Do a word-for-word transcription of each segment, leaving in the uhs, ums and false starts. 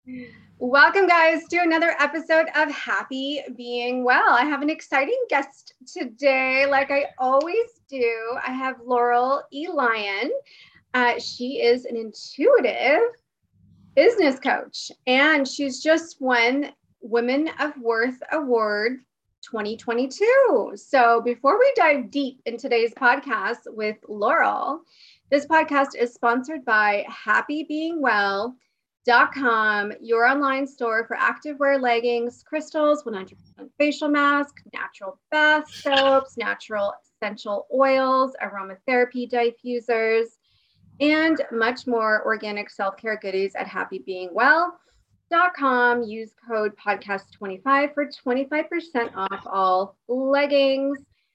Welcome, guys, to another episode of Happy Being Well. I have an exciting guest today, like I always do. I have Laurel E. Lyon. Uh, she is an intuitive business coach, and she's just won Women of Worth Award twenty twenty-two. So, before we dive deep in today's podcast with Laurel, this podcast is sponsored by Happy Being Well dot com, your online store for activewear, leggings, crystals, one hundred percent facial mask, natural bath soaps, natural essential oils, aromatherapy diffusers, and much more organic self-care goodies at happy being well dot com. Use code podcast twenty-five for twenty-five percent off all leggings.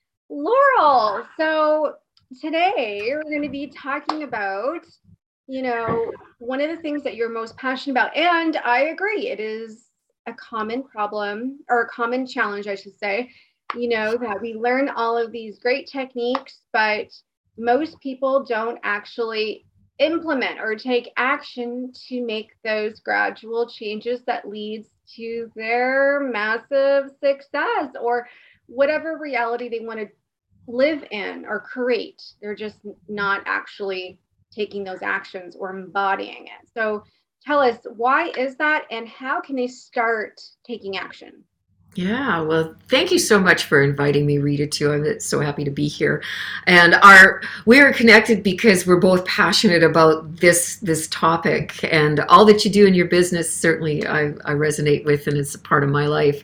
Laurel, so today we're going to be talking about, you know, one of the things that you're most passionate about. And I agree, it is a common problem or a common challenge, I should say, you know, that we learn all of these great techniques, but most people don't actually implement or take action to make those gradual changes that leads to their massive success or whatever reality they want to live in or create. They're just not actually taking those actions or embodying it. So tell us, why is that and how can they start taking action? Yeah, well, thank you so much for inviting me, Rita, too. I'm so happy to be here. And our we are connected because we're both passionate about this this topic and all that you do in your business. Certainly, I, I resonate with, and it's a part of my life.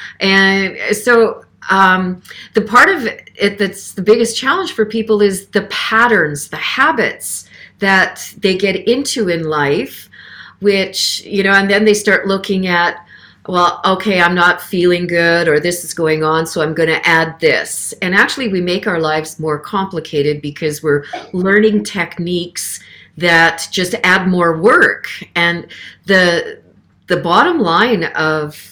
And so, um, the part of it that's the biggest challenge for people is the patterns, the habits that they get into in life, which, you know, and then they start looking at, well, okay, I'm not feeling good or this is going on, so I'm going to add this. And actually, we make our lives more complicated because we're learning techniques that just add more work. And the the bottom line of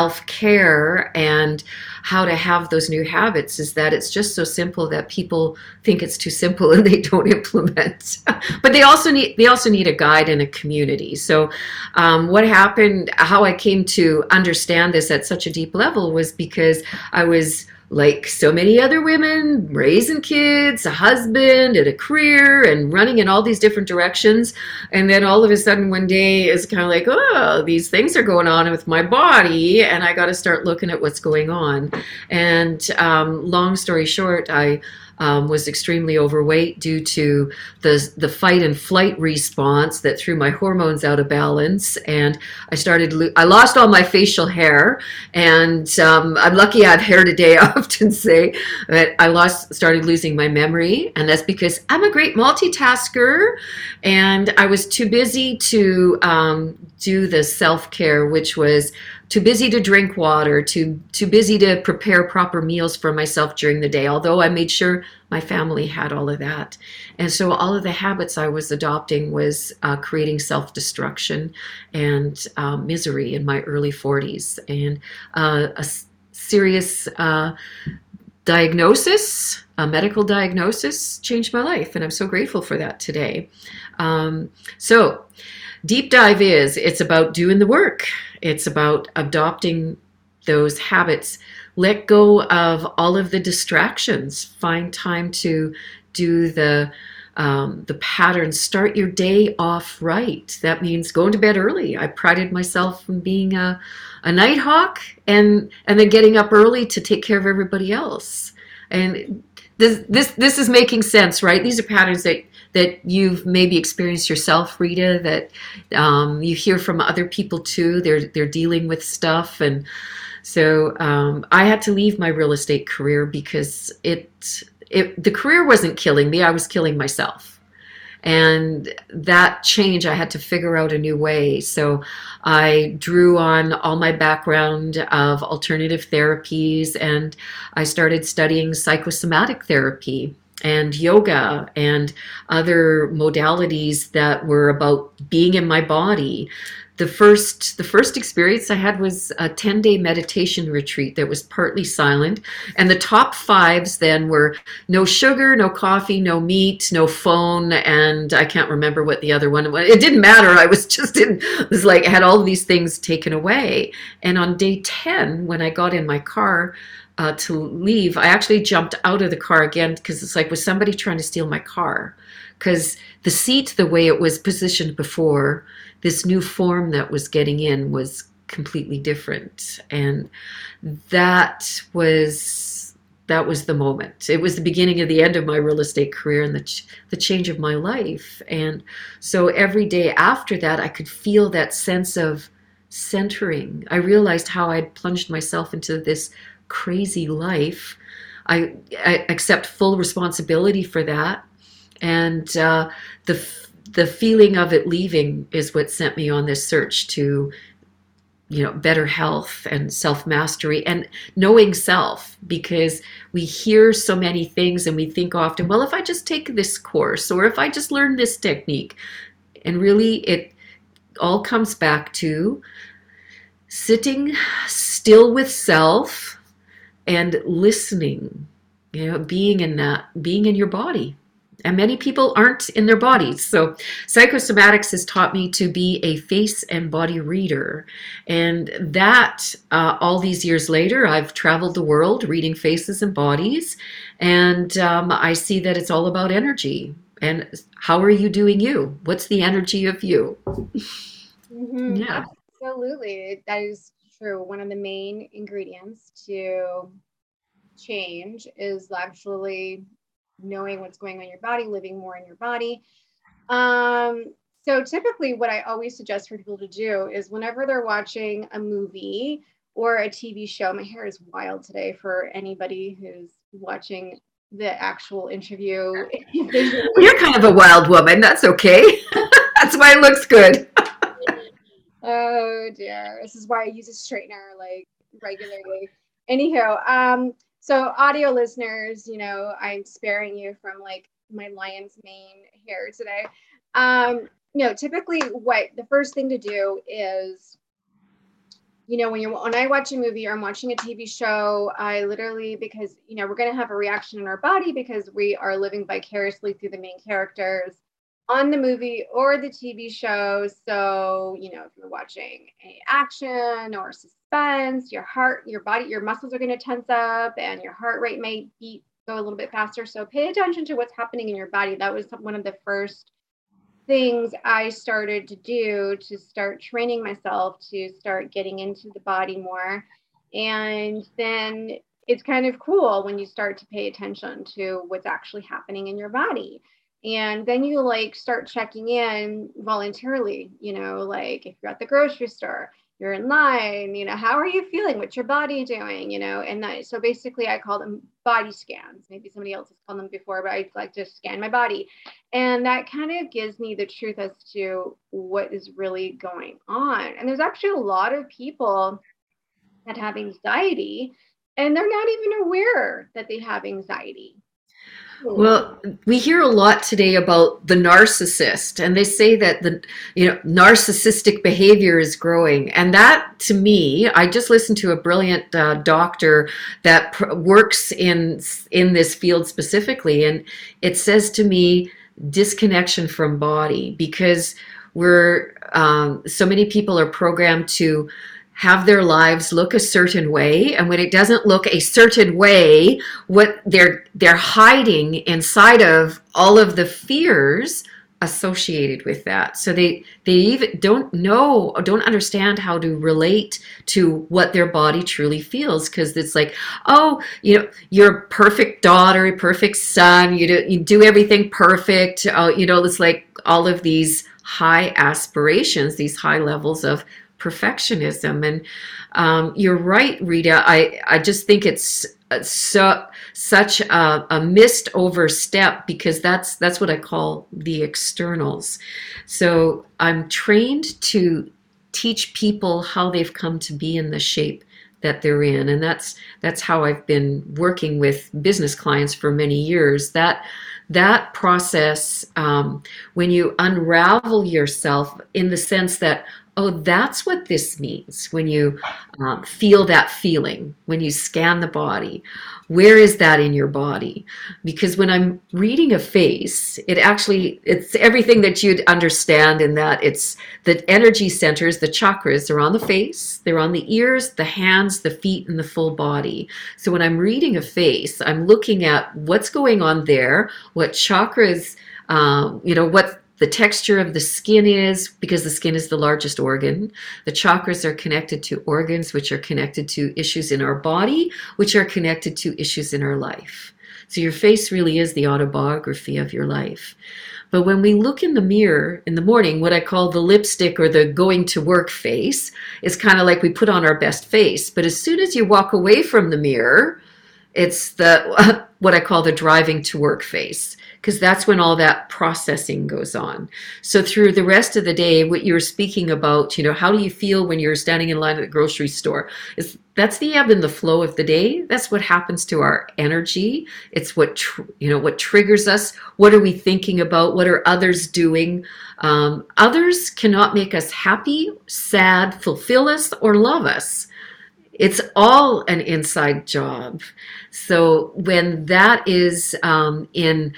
self-care and how to have those new habits is that it's just so simple that people think it's too simple and they don't implement. But they also need they also need a guide and a community. So um, what happened, how I came to understand this at such a deep level was because I was like so many other women, raising kids, a husband, and a career, and running in all these different directions. And then all of a sudden, one day, it's kind of like, oh, these things are going on with my body, and I got to start looking at what's going on. And um, long story short, I um, was extremely overweight due to the the fight and flight response that threw my hormones out of balance, and I started. Lo- I lost all my facial hair, and um, I'm lucky I have hair today. I often say that I lost, started losing my memory, and that's because I'm a great multitasker, and I was too busy to um, do the self care, which was too busy to drink water, too too busy to prepare proper meals for myself during the day, although I made sure my family had all of that. And so all of the habits I was adopting was uh, creating self-destruction and uh, misery in my early forties. And uh, a s- serious uh, diagnosis, a medical diagnosis, changed my life. And I'm so grateful for that today. Um, so deep dive is it's about doing the work. It's about adopting those habits. Let go of all of the distractions. Find time to do the um, the patterns. Start your day off right. That means going to bed early. I prided myself on being a, a night hawk, and and then getting up early to take care of everybody else. And this this this is making sense, right? These are patterns that that you've maybe experienced yourself, Rita, that um, you hear from other people too. They're they're dealing with stuff, and so um, I had to leave my real estate career because it it the career wasn't killing me. I was killing myself. And that change, I had to figure out a new way. So I drew on all my background of alternative therapies, and I started studying psychosomatic therapy. and yoga and other modalities that were about being in my body. The first the first experience I had was a ten-day meditation retreat that was partly silent. And the top fives then were no sugar, no coffee, no meat, no phone, and I can't remember what the other one was. It didn't matter. I was just in, it was like I had all of these things taken away. And on day ten, when I got in my car, uh, to leave, I actually jumped out of the car again because it's like, was somebody trying to steal my car? Because the seat, the way it was positioned before, this new form that was getting in was completely different. And that was that was the moment. It was the beginning of the end of my real estate career and the ch- the change of my life. And so every day after that, I could feel that sense of centering. I realized how I'd plunged myself into this crazy life. I, I accept full responsibility for that. And uh, the the feeling of it leaving is what sent me on this search to, you know, better health and self-mastery and knowing self, because we hear so many things and we think often, well, if I just take this course or if I just learn this technique, and really it all comes back to sitting still with self and listening, you know, being in that, being in your body. And many people aren't in their bodies. So psychosomatics has taught me to be a face and body reader. And that, uh, all these years later, I've traveled the world reading faces and bodies. And um, I see that it's all about energy. And how are you doing you? What's the energy of you? Mm-hmm. Yeah. Absolutely. That is true. One of the main ingredients to change is actually knowing what's going on in your body, living more in your body. Um, so typically what I always suggest for people to do is whenever they're watching a movie or a T V show, my hair is wild today for anybody who's watching the actual interview visually. You're kind of a wild woman. That's okay. That's why it looks good. Oh dear. This is why I use a straightener like regularly. Anyhow, um, so audio listeners, you know, I'm sparing you from like my lion's mane hair today. Um, you know, typically what the first thing to do is, you know, when you're when I watch a movie or I'm watching a T V show, I literally, because you know, we're gonna have a reaction in our body because we are living vicariously through the main characters on the movie or the T V show. So, you know, if you're watching a action or suspense, your heart, your body, your muscles are going to tense up and your heart rate may beat go a little bit faster. So pay attention to what's happening in your body. That was one of the first things I started to do to start training myself to start getting into the body more. And then it's kind of cool when you start to pay attention to what's actually happening in your body. And then you like start checking in voluntarily, you know, like if you're at the grocery store, you're in line, you know, how are you feeling? What's your body doing? You know, and that, so basically I call them body scans. Maybe somebody else has called them before, but I like to scan my body. And that kind of gives me the truth as to what is really going on. And there's actually a lot of people that have anxiety and they're not even aware that they have anxiety. Well, we hear a lot today about the narcissist, and they say that the you know narcissistic behavior is growing. And that, to me, I just listened to a brilliant uh, doctor that pr- works in in this field specifically, and it says to me disconnection from body, because we're um, so many people are programmed to have their lives look a certain way, and when it doesn't look a certain way, what they're they're hiding inside of all of the fears associated with that. So they they even don't know, don't understand how to relate to what their body truly feels, because it's like, oh, you know, you're a perfect daughter, a perfect son, you do you do everything perfect. Uh, you know, it's like all of these high aspirations, these high levels of perfectionism. And um, you're right, Rita. I, I just think it's so such a, a missed overstep, because that's that's what I call the externals. So I'm trained to teach people how they've come to be in the shape that they're in. And that's that's how I've been working with business clients for many years. That that process, um, when you unravel yourself in the sense that, oh, that's what this means, when you um, feel that feeling, when you scan the body, where is that in your body? Because when I'm reading a face, it actually, it's everything that you'd understand in that it's the energy centers, the chakras are on the face, they're on the ears, the hands, the feet, and the full body. So when I'm reading a face, I'm looking at what's going on there, what chakras, um, you know, what the texture of the skin is, because the skin is the largest organ. The chakras are connected to organs, which are connected to issues in our body, which are connected to issues in our life. So your face really is the autobiography of your life. But when we look in the mirror in the morning, what I call the lipstick or the going to work face, is kind of like we put on our best face. But as soon as you walk away from the mirror, it's the what I call the driving to work face, because that's when all that processing goes on. So through the rest of the day, what you're speaking about, you know, how do you feel when you're standing in line at the grocery store? Is that's the ebb and the flow of the day. That's what happens to our energy. It's what tr- you know what triggers us. What are we thinking about? What are others doing? Um, others cannot make us happy, sad, fulfill us, or love us. It's all an inside job. So when that is um, in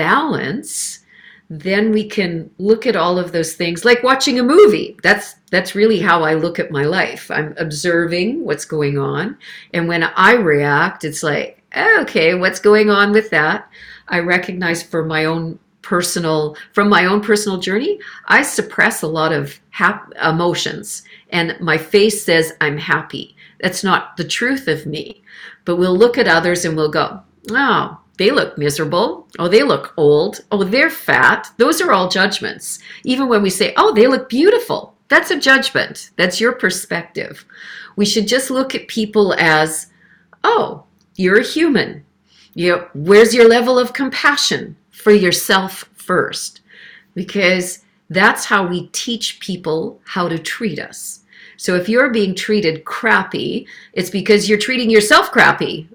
balance, then we can look at all of those things like watching a movie. That's that's really how I look at my life. I'm observing what's going on. And when I react, it's like, okay, what's going on with that? I recognize for my own personal, from my own personal journey, I suppress a lot of hap- emotions. And my face says I'm happy. That's not the truth of me. But we'll look at others and we'll go, oh, they look miserable. Oh, they look old. Oh, they're fat. Those are all judgments. Even when we say, oh, they look beautiful, that's a judgment. That's your perspective. We should just look at people as, oh, you're a human. You know, where's your level of compassion for yourself first? Because that's how we teach people how to treat us. So if you're being treated crappy, it's because you're treating yourself crappy.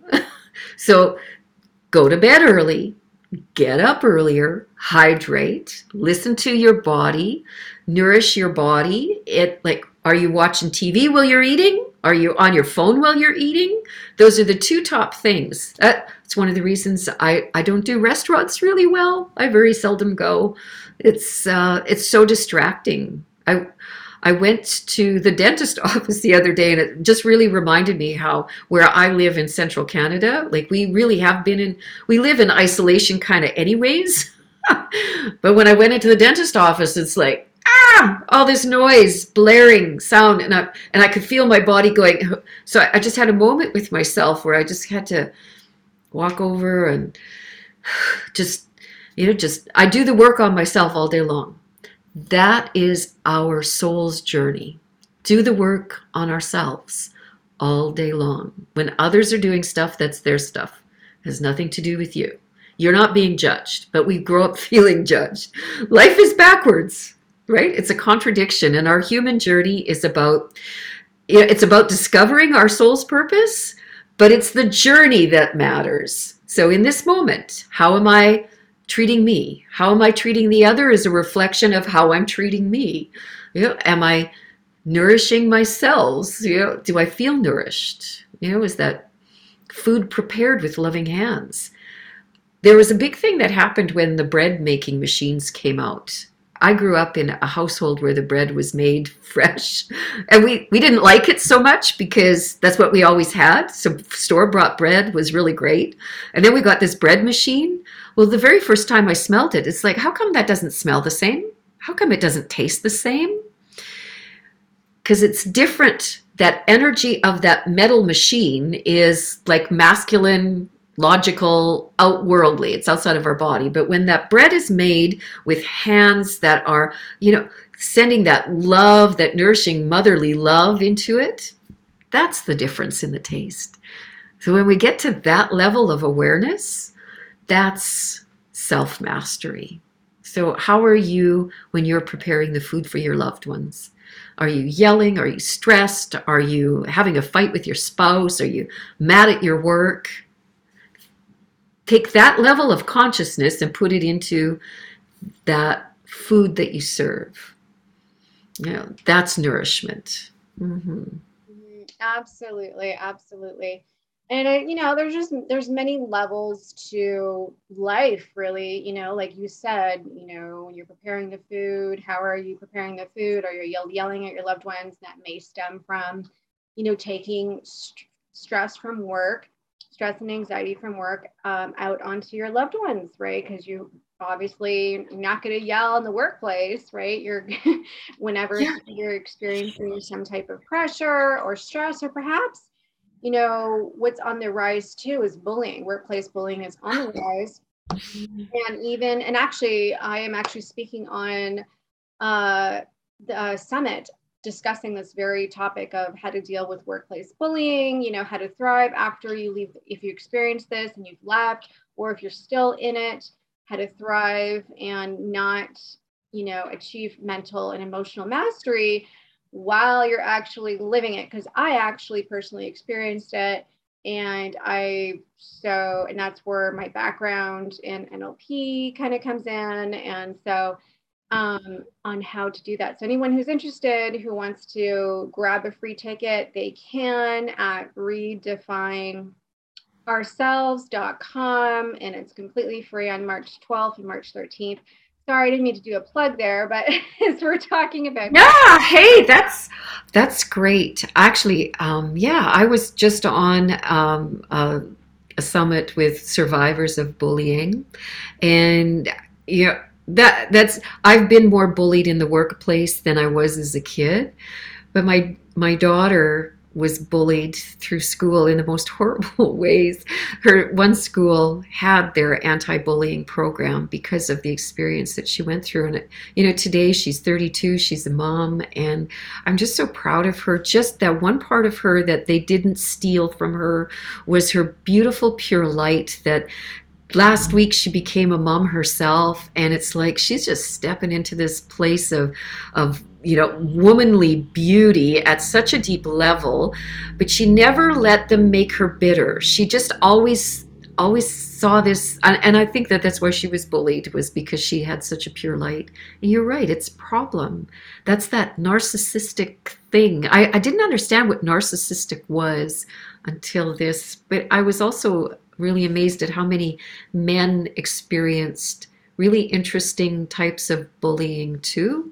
So go to bed early, get up earlier, hydrate, listen to your body, nourish your body. It like, are you watching T V while you're eating? Are you on your phone while you're eating? Those are the two top things. That's one of the reasons I, I don't do restaurants really well. I very seldom go. It's uh, it's so distracting. I I went to the dentist office the other day, and it just really reminded me how where I live in central Canada, like we really have been in, we live in isolation kind of anyways. But when I went into the dentist office, it's like, ah, all this noise, blaring sound, and I and I could feel my body going. So I just had a moment with myself where I just had to walk over and just, you know, just I do the work on myself all day long. That is our soul's journey. Do the work on ourselves all day long. When others are doing stuff, that's their stuff. It has nothing to do with you. You're not being judged, but we grow up feeling judged. Life is backwards, right? It's a contradiction, and our human journey is about, it's about discovering our soul's purpose, but it's the journey that matters. So in this moment, how am I treating me? How am I treating the other is a reflection of how I'm treating me. You know, am I nourishing my cells? You know, do I feel nourished? You know, is that food prepared with loving hands? There was a big thing that happened when the bread making machines came out. I grew up in a household where the bread was made fresh, and we, we didn't like it so much because that's what we always had. So store-bought bread was really great. And then we got this bread machine. Well, the very first time I smelled it, it's like, how come that doesn't smell the same? How come it doesn't taste the same? Because it's different. That energy of that metal machine is like masculine, logical, outworldly. It's outside of our body. But when that bread is made with hands that are, you know, sending that love, that nourishing motherly love into it, that's the difference in the taste. So when we get to that level of awareness, that's self-mastery. So, how are you when you're preparing the food for your loved ones? Are you yelling? Are you stressed? Are you having a fight with your spouse? Are you mad at your work? Take that level of consciousness and put it into that food that you serve. You know, that's nourishment. Hmm. Mhm. Absolutely, absolutely. And I, you know, there's just there's many levels to life, really. You know, like you said, you know, when you're preparing the food, how are you preparing the food? Are you yell, yelling at your loved ones? That may stem from, you know, taking st- stress from work, stress and anxiety from work, um, out onto your loved ones, right? Because you obviously not going to yell in the workplace, right? You're whenever Yeah. you're experiencing some type of pressure or stress, or perhaps, you know, what's on the rise too is bullying. Workplace bullying is on the rise. And even, and actually, I am actually speaking on uh, the uh, summit discussing this very topic of how to deal with workplace bullying, you know, how to thrive after you leave, if you experience this and you've left, or if you're still in it, how to thrive and not, you know, achieve mental and emotional mastery while you're actually living it. Because I actually personally experienced it. And I, so, and that's where my background in N L P kind of comes in. And so, um, on how to do that. So anyone who's interested, who wants to grab a free ticket, they can at redefine ourselves dot com, and it's completely free on March twelfth and March thirteenth. Sorry, I didn't mean to do a plug there, but as we're talking about that. Yeah, hey, that's that's great. Actually, um, yeah, I was just on um, a, a summit with survivors of bullying, and you know that that's I've been more bullied in the workplace than I was as a kid. But my my daughter was bullied through school in the most horrible ways. Her one school had their anti-bullying program because of the experience that she went through. And you know, today she's thirty-two, she's a mom, and I'm just so proud of her. Just that one part of her that they didn't steal from her was her beautiful pure light that last week she became a mom herself, and it's like she's just stepping into this place of of you know womanly beauty at such a deep level, but she never let them make her bitter. She just always always saw this, and, and I think that that's why she was bullied, was because she had such a pure light. And you're right, it's a problem. That's that narcissistic thing. I, I didn't understand what narcissistic was until this, but I was also really amazed at how many men experienced really interesting types of bullying too.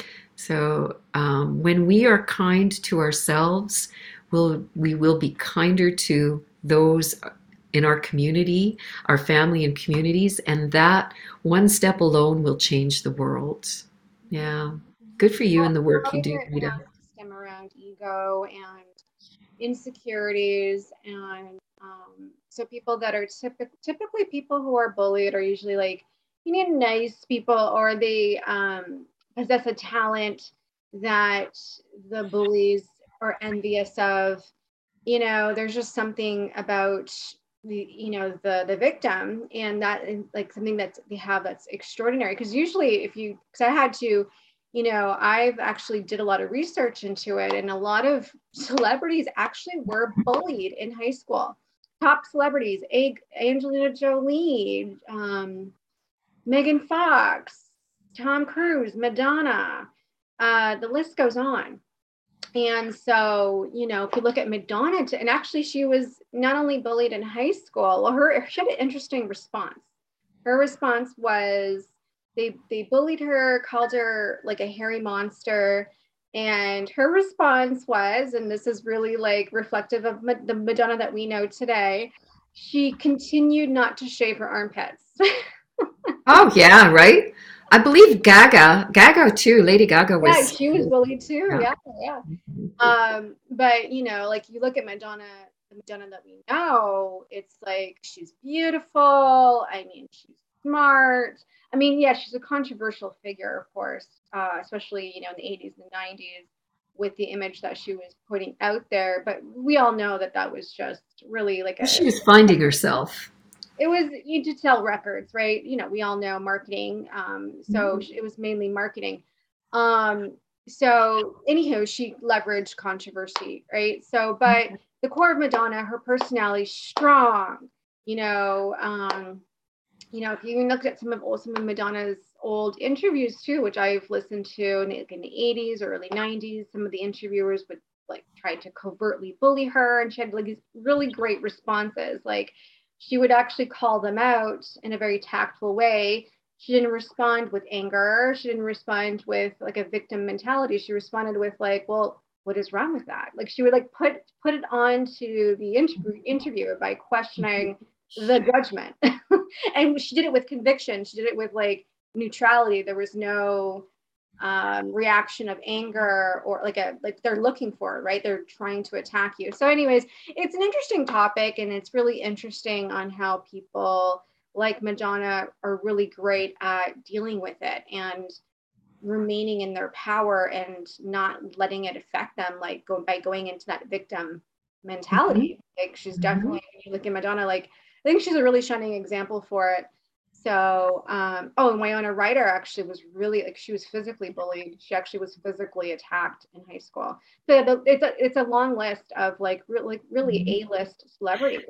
So um, when we are kind to ourselves, we'll, we will be kinder to those in our community, our family and communities, and that one step alone will change the world. Yeah. Good for you Well, and the a work lot you of do, it Rita. has to stem around ego and insecurities, and um, so people that are typic- typically people who are bullied are usually like, you know, nice people, or they um, possess a talent that the bullies are envious of. You know, there's just something about the, you know, the the victim, and that is like something that they have that's extraordinary. Because usually if you, because I had to, you know, I've actually did a lot of research into it, and a lot of celebrities actually were bullied in high school. Top celebrities: A- Angelina Jolie, um, Megan Fox, Tom Cruise, Madonna. Uh, the list goes on. And so, you know, if you look at Madonna, to, and actually she was not only bullied in high school, well, her, she had an interesting response. Her response was they they bullied her, called her like a hairy monster, and her response was, and this is really like reflective of Ma- the Madonna that we know today, she continued not to shave her armpits. Oh yeah, right. I believe Gaga, Gaga too. Lady Gaga Yeah, was. she was bullied too. Yeah. Yeah, yeah. Um, but you know, like you look at Madonna, the Madonna that we know, it's like she's beautiful. I mean, she's smart. I mean, yeah, she's a controversial figure, of course, uh, especially, you know, in the eighties and nineties with the image that she was putting out there. But we all know that that was just really like a, She was finding herself. it was you to sell records, right? You know, we all know marketing. Um, so it was mainly marketing. Um, so anywho, she leveraged controversy, right? So, but the core of Madonna, her personality, strong. You know, um, you know, if you look at some of some of Madonna's old interviews too, which I've listened to in the, in the eighties or early nineties, some of the interviewers would like try to covertly bully her, and she had like these really great responses. Like she would actually call them out in a very tactful way. She didn't respond with anger. She didn't respond with like a victim mentality. She responded with like, well, what is wrong with that? Like she would like put put it on to the interview interviewer by questioning the judgment. And she did it with conviction. She did it with like neutrality. There was no um, reaction of anger or like a like they're looking for, right? They're trying to attack you. So anyways, it's an interesting topic, and it's really interesting on how people like Madonna are really great at dealing with it and remaining in their power and not letting it affect them, like go by going into that victim mentality. Mm-hmm. Like she's definitely, when you look at Madonna, like I think she's a really shining example for it. So, um, oh, and Winona Ryder actually was really like she was physically bullied. She actually was physically attacked in high school. So the, it's a it's a long list of like really really A-list celebrities.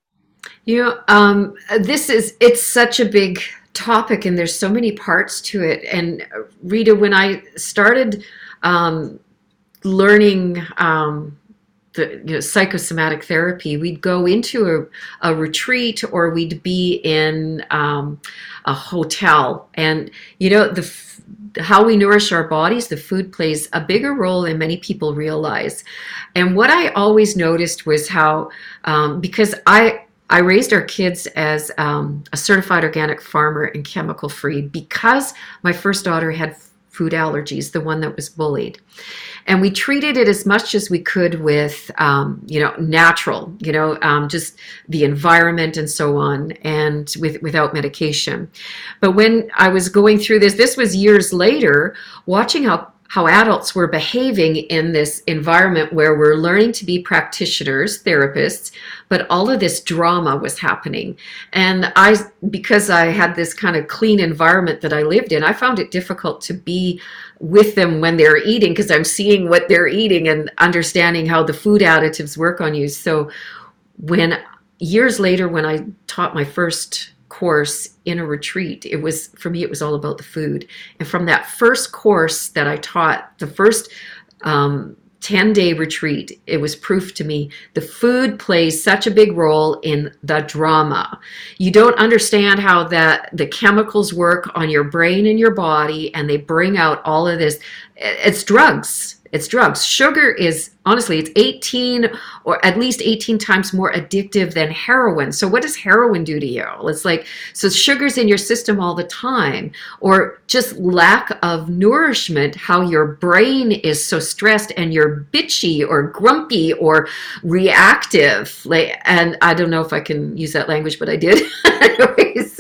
You know, um, this is it's such a big topic, and there's so many parts to it. And Rita, when I started um, learning um, the you know, psychosomatic therapy, we'd go into a, a retreat, or we'd be in um, a hotel, and you know the how we nourish our bodies, the food plays a bigger role than many people realize. And what I always noticed was how um, because I I raised our kids as um, a certified organic farmer and chemical free, because my first daughter had food allergies, the one that was bullied. And we treated it as much as we could with, um, you know, natural, you know, um, just the environment and so on, and with without medication. But when I was going through this, this was years later, watching how how adults were behaving in this environment where we're learning to be practitioners, therapists, but all of this drama was happening. And I, because I had this kind of clean environment that I lived in, I found it difficult to be with them when they're eating, because I'm seeing what they're eating and understanding how the food additives work on you. So when years later, when I taught my first course in a retreat, it was, for me, it was all about the food. And from that first course that I taught, the first um, ten day retreat, it was proof to me the food plays such a big role in the drama. You don't understand how that the chemicals work on your brain and your body, and they bring out all of this. It's drugs. It's drugs. Sugar is, honestly, it's eighteen or at least eighteen times more addictive than heroin. So what does heroin do to you? It's like, so sugar's in your system all the time, or just lack of nourishment, how your brain is so stressed and you're bitchy or grumpy or reactive. Like, and I don't know if I can use that language, but I did. Anyways.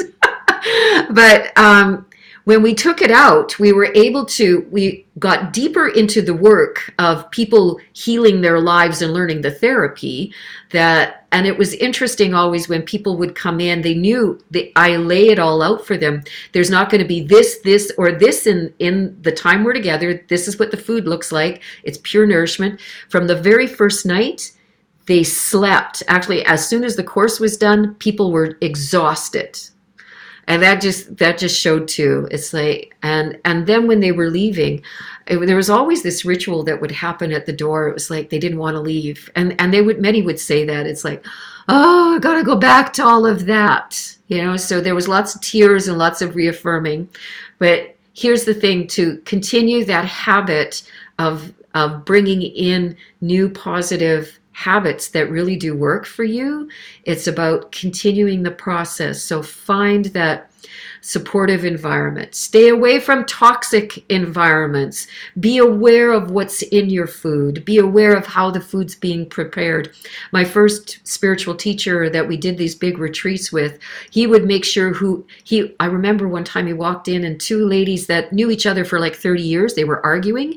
But, um, when we took it out, we were able to, we got deeper into the work of people healing their lives and learning the therapy that, and it was interesting always when people would come in, they knew that I lay it all out for them. There's not going to be this, this, or this in, in the time we're together. This is what the food looks like. It's pure nourishment. From the very first night, they slept. Actually, as soon as the course was done, people were exhausted. And that just that just showed too. It's like, and and then when they were leaving, it, there was always this ritual that would happen at the door. It was like they didn't want to leave, and and they would many would say that it's like, oh, I gotta go back to all of that, you know. So there was lots of tears and lots of reaffirming. But here's the thing: to continue that habit of of bringing in new positive habits that really do work for you, it's about continuing the process. So find that supportive environment. Stay away from toxic environments. Be aware of what's in your food. Be aware of how the food's being prepared. My first spiritual teacher that we did these big retreats with, he would make sure who he, I remember one time he walked in and two ladies that knew each other for like thirty years, they were arguing.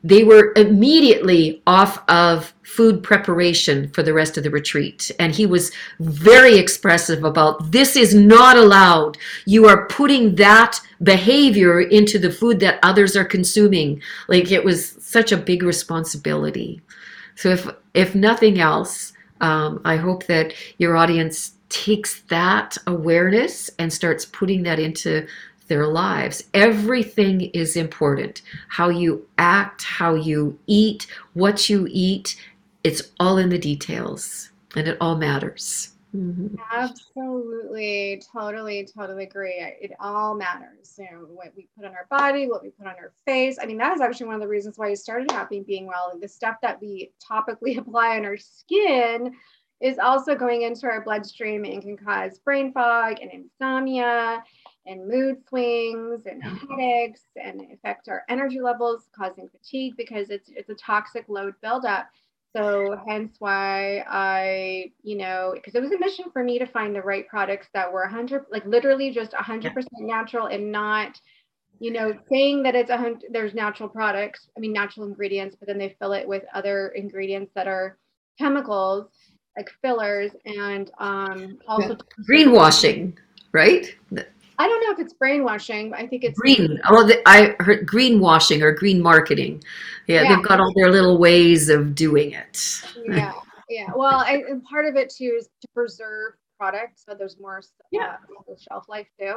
they were immediately off of food preparation for the rest of the retreat. And he was very expressive about this is not allowed. You are putting that behavior into the food that others are consuming. Like it was such a big responsibility. So if if nothing else, um, I hope that your audience takes that awareness and starts putting that into their lives. Everything is important. How you act, how you eat, what you eat, it's all in the details and it all matters. Mm-hmm. Absolutely, totally, totally agree. It all matters. You know, what we put on our body, what we put on our face. I mean, that is actually one of the reasons why I started Happy Being Well. The stuff that we topically apply on our skin is also going into our bloodstream and can cause brain fog and insomnia and mood swings and headaches and affect our energy levels, causing fatigue because it's it's a toxic load buildup. So hence why I, you know, because it was a mission for me to find the right products that were one hundred, like literally just one hundred percent natural and not, you know, saying that it's a hundred, there's natural products, I mean, natural ingredients, but then they fill it with other ingredients that are chemicals like fillers and um, also yeah. Greenwashing, right? I don't know if it's brainwashing. I think it's green. Oh, the, I heard greenwashing or green marketing. Yeah, yeah. They've got all their little ways of doing it. Yeah, yeah. Well, I, and part of it too is to preserve products, so there's more yeah. uh, shelf life too.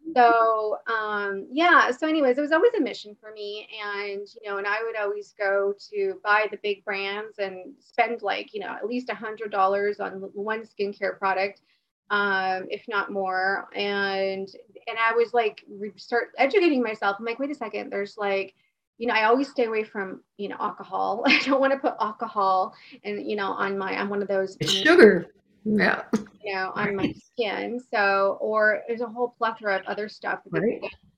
So um, yeah. So anyways, it was always a mission for me, and you know, and I would always go to buy the big brands and spend like you know at least a hundred dollars on one skincare product, um, if not more. And and I was like start educating myself. I'm like, wait a second, there's like, you know, I always stay away from, you know, alcohol. I don't want to put alcohol and, you know, on my, I'm one of those. It's sugar. Yeah. You know, on my skin. So, or there's a whole plethora of other stuff. Right.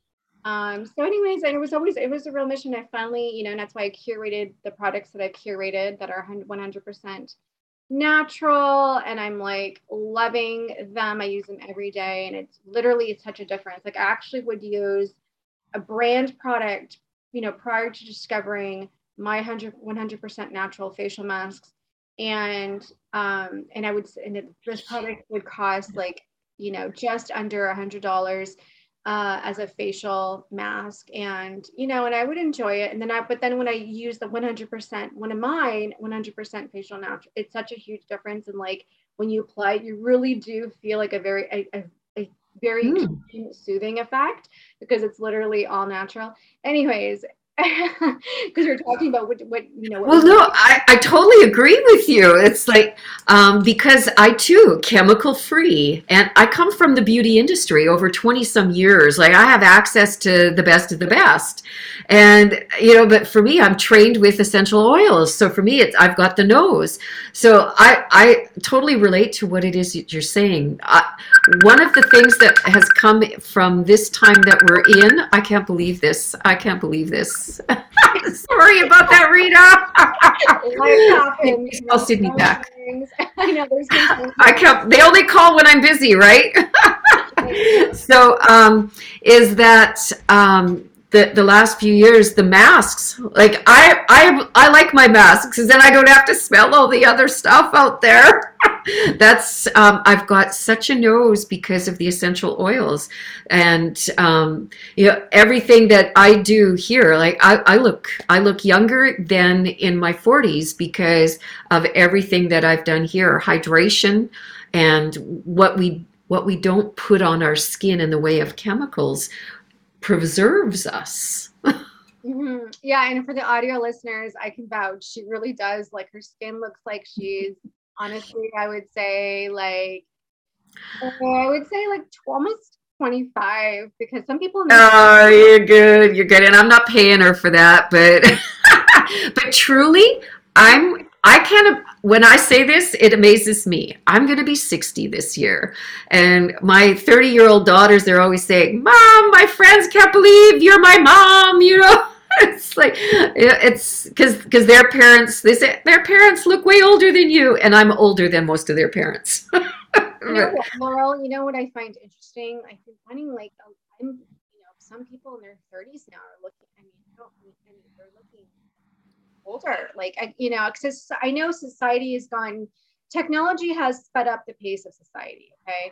Um, so anyways, and it was always, it was a real mission. I finally, you know, and that's why I curated the products that I've curated that are one hundred percent natural, and I'm like loving them. I use them every day, and it's literally such a difference. Like I actually would use a brand product, you know, prior to discovering my one hundred percent natural facial masks, and um, and I would, and it, this product would cost like, you know, just under a hundred dollars. Uh, as a facial mask, and you know, and I would enjoy it. And then I, but then when I use the one hundred percent, one of mine, one hundred percent facial natural, it's such a huge difference. And like when you apply it, you really do feel like a very, a, a, a very mm. soothing effect because it's literally all natural. Anyways, because we're talking about what, what you know. What well, no, I, I totally agree with you. It's like, um, because I too, chemical free, and I come from the beauty industry over twenty some years. Like I have access to the best of the best. And, you know, but for me, I'm trained with essential oils. So for me, it's, I've got the nose. So I, I totally relate to what it is that you're saying. I, one of the things that has come from this time that we're in, I can't believe this. I can't believe this. Sorry about that, Rita. I'll Sydney back. I know there's I can't, they only call when I'm busy, right? So um, is that um, the the last few years, the masks, like I I I like my masks because then I don't have to smell all the other stuff out there. That's um, I've got such a nose because of the essential oils, and um, you know, everything that I do here, like I, I look I look younger than in my forties because of everything that I've done here, hydration, and what we what we don't put on our skin in the way of chemicals preserves us. Mm-hmm. Yeah, and for the audio listeners, I can vouch. She really does. Like her skin looks like she's. Honestly, I would say like, I would say like almost twenty-five because some people. Oh, you're good. You're good. And I'm not paying her for that, but, but truly, I'm, I can't, when I say this, it amazes me. I'm going to be sixty this year. And my thirty year old daughters, they're always saying, Mom, my friends can't believe you're my mom, you know? It's like, it's because because their parents, they say their parents look way older than you, and I'm older than most of their parents. You know what, Laurel, you know what I find interesting? I've been finding like, I'm, you know, some people in their thirties now are looking, I mean, I don't, I mean, they're looking older. Like, I, you know, because I know society has gone, technology has sped up the pace of society. Okay.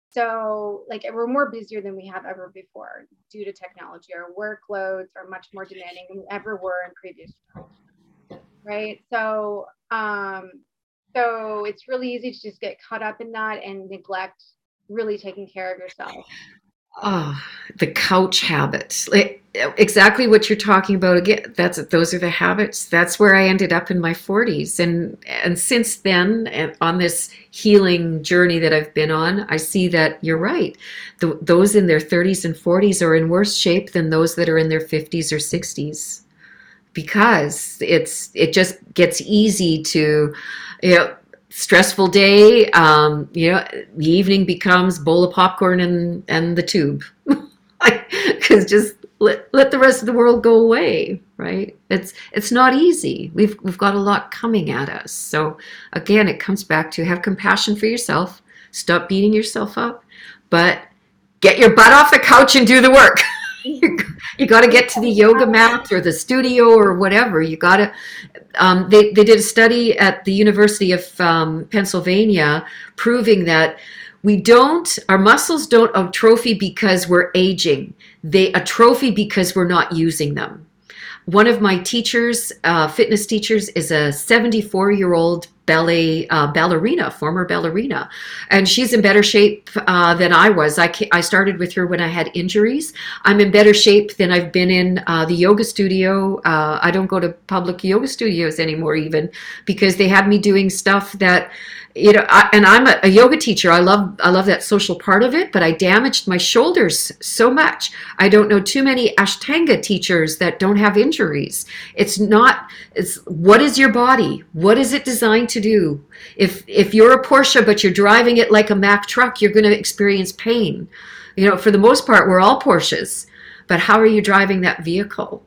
So like we're more busier than we have ever before due to technology. Our workloads are much more demanding than we ever were in previous years. Right. So, um, so it's really easy to just get caught up in that and neglect really taking care of yourself. Oh, the couch habits. Like, exactly what you're talking about again. That's those are the habits. That's where I ended up in my forties. And and since then, and on this healing journey that I've been on, I see that you're right. The, those in their thirties and forties are in worse shape than those that are in their fifties or sixties, because it's it just gets easy to, you know, stressful day, um, you know, the evening becomes bowl of popcorn and and the tube, because just let, let the rest of the world go away, right? It's it's not easy. We've we've got a lot coming at us. So again, it comes back to have compassion for yourself, stop beating yourself up, but get your butt off the couch and do the work. you, you got to get to the yoga mat or the studio or whatever. You got to. Um, they they did a study at the University of um, Pennsylvania proving that we don't, our muscles don't atrophy because we're aging. They atrophy because we're not using them. One of my teachers, uh, fitness teachers, is a seventy-four-year-old ballet uh, ballerina, former ballerina, and she's in better shape uh, than I was. I, I started with her when I had injuries. I'm in better shape than I've been in uh, the yoga studio. Uh, I don't go to public yoga studios anymore, even because they had me doing stuff that, you know, I, and I'm a, a yoga teacher. I love I love that social part of it, but I damaged my shoulders so much. I don't know too many Ashtanga teachers that don't have injuries. It's not, it's what is your body? What is it designed to do? If if you're a Porsche but you're driving it like a Mack truck, you're going to experience pain. You know, for the most part, we're all Porsches, but how are you driving that vehicle?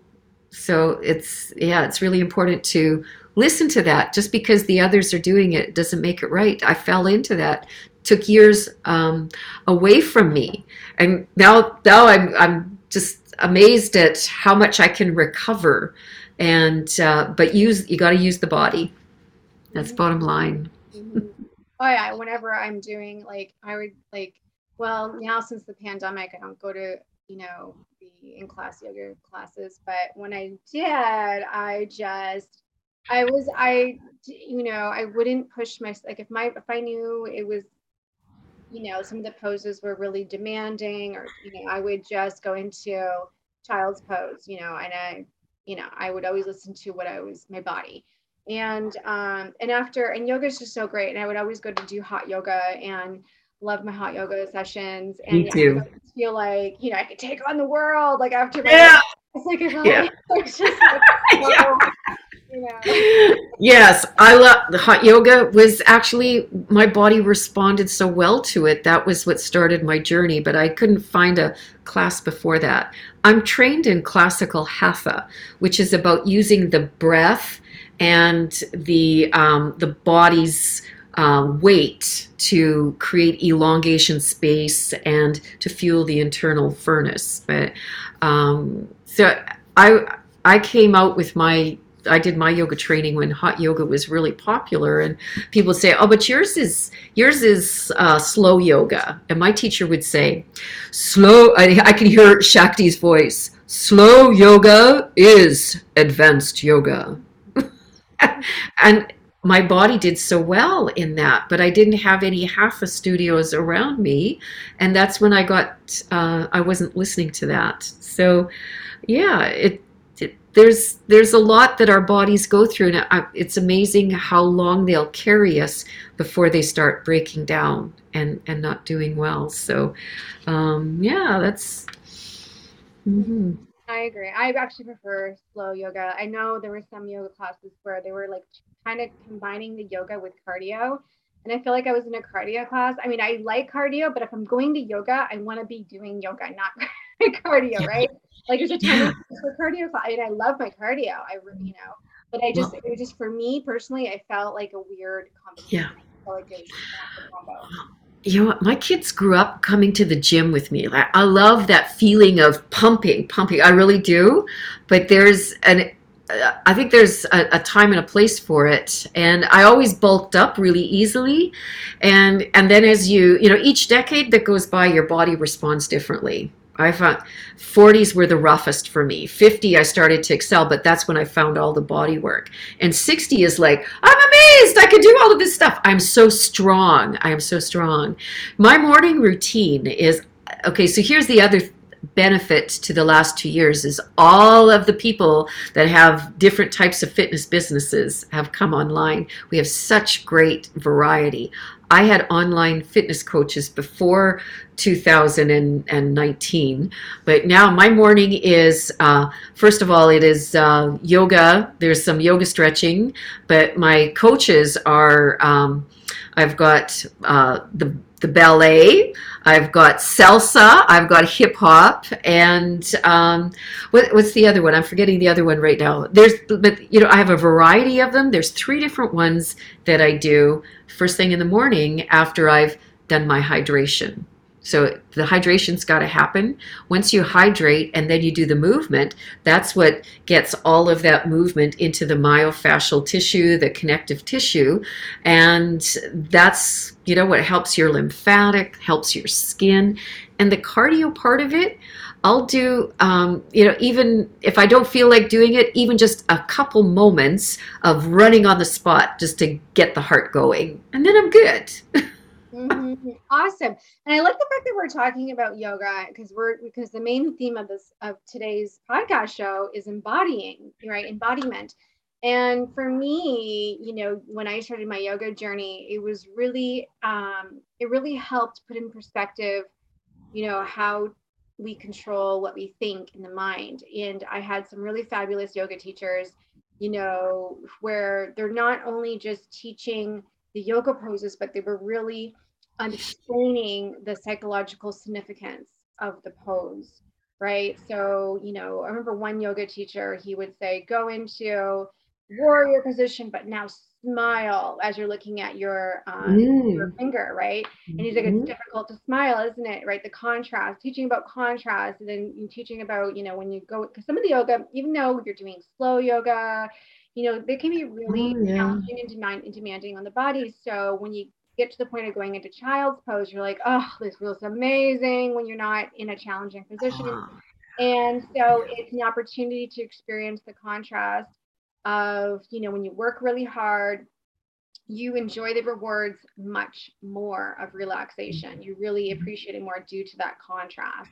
So it's, yeah, it's really important to listen to that. Just because the others are doing it doesn't make it right. I fell into that. Took years um, away from me, and now now I'm I'm just amazed at how much I can recover. And uh, but use you got to use the body. That's bottom line. Mm-hmm. Oh yeah, whenever I'm doing like I would like well now since the pandemic I don't go to you know the in class yoga classes, but when I did I just I was I you know I wouldn't push my like if my if I knew it was you know some of the poses were really demanding or you know I would just go into child's pose you know and I you know I would always listen to what I was my body and um and after and yoga is just so great and I would always go to do hot yoga and love my hot yoga sessions and Me yeah, too. I feel like you know I could take on the world like after my Yeah. it's like if Yeah. I it's just like, Yeah. oh, you know. Yes, I love the hot yoga. Was actually, my body responded so well to it. That was what started my journey, but I couldn't find a class before that. I'm trained in classical hatha, which is about using the breath and the um, the body's uh, weight to create elongation space and to fuel the internal furnace. But um, so I I came out with my I did my yoga training when hot yoga was really popular, and people would say, "Oh, but yours is yours is uh, slow yoga." And my teacher would say, "Slow." I, I can hear Shakti's voice. Slow yoga is advanced yoga, and my body did so well in that. But I didn't have any hatha studios around me, and that's when I got. Uh, I wasn't listening to that. So, yeah, it. There's there's a lot that our bodies go through, and I, it's amazing how long they'll carry us before they start breaking down and and not doing well. So, um, yeah, that's. Mm-hmm. I agree. I actually prefer slow yoga. I know there were some yoga classes where they were like kind of combining the yoga with cardio. And I feel like I was in a cardio class. I mean, I like cardio, but if I'm going to yoga, I want to be doing yoga, not cardio, right? Like there's a time Yeah. for cardio class. And I love my cardio. I, you know, but I just, Well, it was just for me personally, I felt like a weird combination. yeah. I felt like it was not the combo. You know what? My kids grew up coming to the gym with me. Like, I love that feeling of pumping, pumping. I really do. But there's an I think there's a, a time and a place for it, and I always bulked up really easily, and and then as you you know each decade that goes by, your body responds differently. I found forties were the roughest for me. fifty, I started to excel, but that's when I found all the body work. And sixty is like, I'm amazed I can do all of this stuff. I'm so strong. I am so strong. My morning routine is okay. So here's the other benefit to the last two years is all of the people that have different types of fitness businesses have come online. We have such great variety. I had online fitness coaches before two thousand nineteen, but now my morning is, uh, first of all, it is uh, yoga. There's some yoga stretching, but my coaches are, um, I've got uh, the the ballet, I've got salsa, I've got hip hop, and um, what, what's the other one? I'm forgetting the other one right now. There's, but you know, I have a variety of them. There's three different ones that I do first thing in the morning after I've done my hydration. So the hydration's got to happen. Once you hydrate and then you do the movement, that's what gets all of that movement into the myofascial tissue, the connective tissue. And that's, you know, what helps your lymphatic, helps your skin. And the cardio part of it, I'll do, um, you know, even if I don't feel like doing it, even just a couple moments of running on the spot just to get the heart going. And then I'm good. Mm-hmm. Awesome. And I like the fact that we're talking about yoga because we're because the main theme of this of today's podcast show is embodying, right? Embodiment. And for me, you know, when I started my yoga journey, it was really um, it really helped put in perspective, you know, how we control what we think in the mind. And I had some really fabulous yoga teachers, you know, where they're not only just teaching the yoga poses, but they were really explaining the psychological significance of the pose, right? So, you know, I remember one yoga teacher, he would say, go into warrior position, but now smile as you're looking at your, um, mm. your finger, right? And he's like, it's difficult to smile, isn't it? Right? The contrast, teaching about contrast, and then teaching about, you know, when you go, because some of the yoga, even though you're doing slow yoga, you know, they can be really oh, yeah. challenging and demand and demanding on the body. So when you get to the point of going into child's pose, you're like, oh, this feels amazing when you're not in a challenging position. Oh. And so it's an opportunity to experience the contrast of, you know, when you work really hard, you enjoy the rewards much more of relaxation. You really appreciate it more due to that contrast.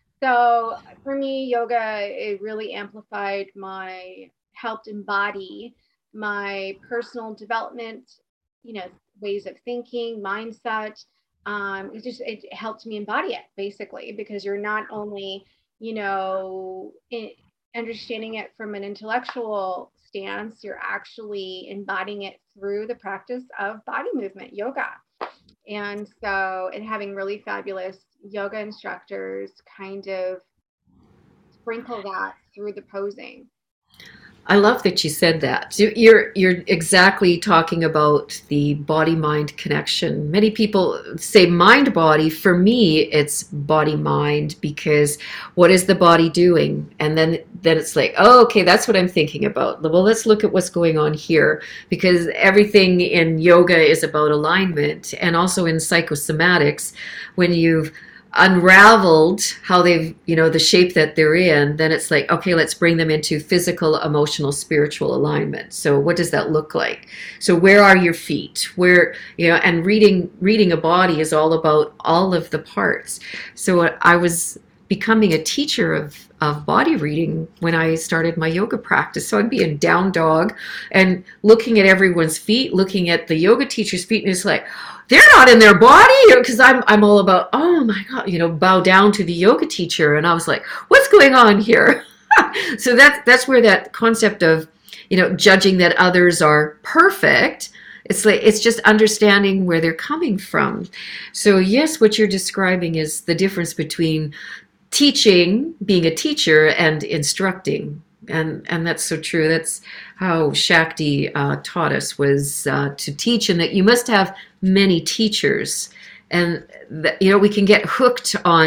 So for me, yoga, it really amplified my helped embody my personal development, you know, ways of thinking, mindset. Um, it just, it helped me embody it basically, because you're not only, you know, in, understanding it from an intellectual stance, you're actually embodying it through the practice of body movement, yoga. And so, and having really fabulous yoga instructors kind of sprinkle that through the posing. I love that you said that. You're you're exactly talking about the body-mind connection. Many people say mind-body. For me, it's body-mind, because what is the body doing? And then, then it's like, oh, okay, that's what I'm thinking about. Well, let's look at what's going on here, because everything in yoga is about alignment, and also in psychosomatics, when you've unraveled how they've, you know, the shape that they're in, then it's like, okay, let's bring them into physical, emotional, spiritual alignment. So what does that look like? So where are your feet? Where, you know, and reading reading a body is all about all of the parts. So I was becoming a teacher of of body reading when I started my yoga practice. So I'd be in down dog and looking at everyone's feet, looking at the yoga teacher's feet, and it's like, they're not in their body, because I'm I'm all about, oh my God, you know, bow down to the yoga teacher. And I was like, what's going on here? So that's that's where that concept of, you know, judging that others are perfect, it's like, it's just understanding where they're coming from. So yes, what you're describing is the difference between teaching, being a teacher, and instructing. And and that's so true. That's how Shakti uh, taught us, was uh, to teach, and that you must have many teachers. And that, you know, we can get hooked on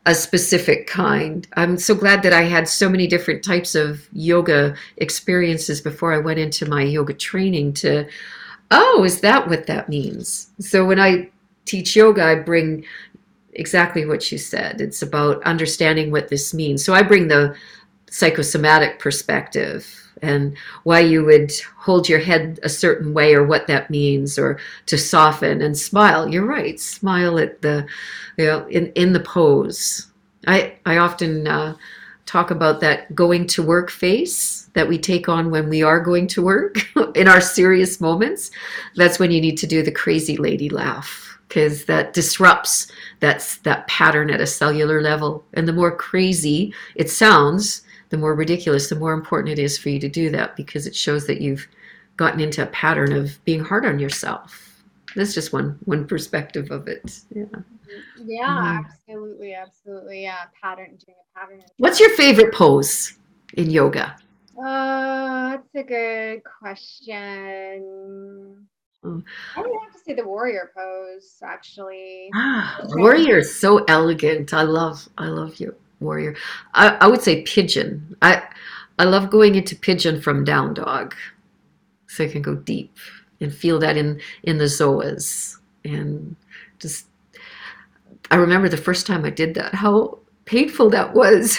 a specific kind. I'm so glad that I had so many different types of yoga experiences before I went into my yoga training to, oh, is that what that means? So when I teach yoga, I bring exactly what you said. It's about understanding what this means. So I bring the psychosomatic perspective and why you would hold your head a certain way or what that means, or to soften and smile. You're right. Smile at the, you know, in, in the pose. I, I often uh, talk about that going to work face that we take on when we are going to work in our serious moments. That's when you need to do the crazy lady laugh, because that disrupts that's that pattern at a cellular level. And the more crazy it sounds, the more ridiculous, the more important it is for you to do that, because it shows that you've gotten into a pattern of being hard on yourself. That's just one one perspective of it. Yeah. Yeah, Mhm. absolutely, absolutely. Yeah, pattern, doing a pattern. What's your favorite pose in yoga? Uh, that's a good question. Mm. I would have to say the warrior pose, actually. Ah, Strong. warrior is so elegant. I love I love you, warrior. I, I would say pigeon. I I love going into pigeon from down dog, so I can go deep and feel that in in the zoas. And just I remember the first time I did that, how painful that was.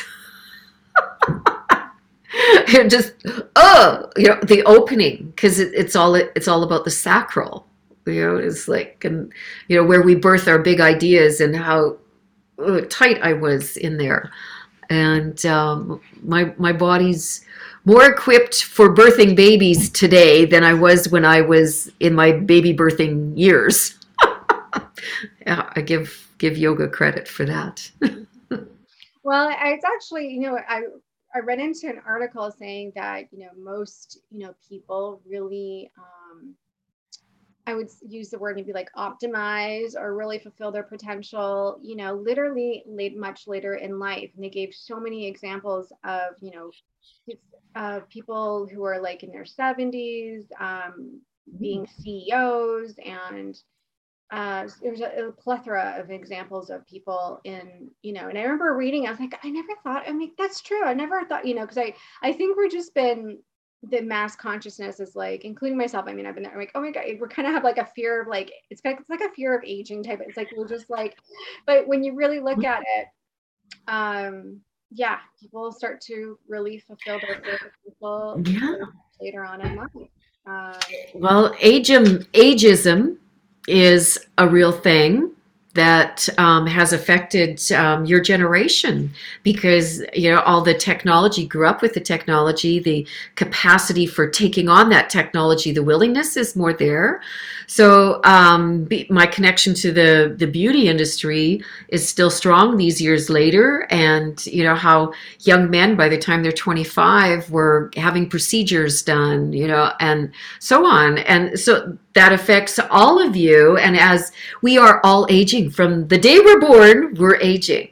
And just oh, you know, the opening, because it, it's all it's all about the sacral. You know, it's like, and you know, where we birth our big ideas, and how uh, tight I was in there. And um, my my body's more equipped for birthing babies today than I was when I was in my baby birthing years. Yeah, I give give yoga credit for that. Well, I, it's actually, you know, I I read into an article saying that, you know, most, you know, people really, um, I would use the word maybe like optimize or really fulfill their potential, you know, literally late, much later in life. And they gave so many examples of, you know, uh, people who are like in their seventies, um, being C E Os, and uh, there's a, a plethora of examples of people in, you know, and I remember reading, I was like, I never thought, I'm like, that's true. I never thought, you know, because I, I think we're just been, the mass consciousness is like, including myself. I mean, I've been there, I'm like, oh my God, we're kind of have like a fear of like, it's like, it's like a fear of aging type. It's like, we're just like, but when you really look at it, um, yeah, people start to really fulfill their full potential Yeah. later on in life. Um, Well, ageism, ageism is a real thing that um, has affected um, your generation, because you know all the technology, grew up with the technology, the capacity for taking on that technology, the willingness is more there. So um, be, my connection to the the beauty industry is still strong these years later, and you know how young men by the time they're twenty-five were having procedures done, you know, and so on. And so that affects all of you. And as we are all aging, from the day we're born, we're aging.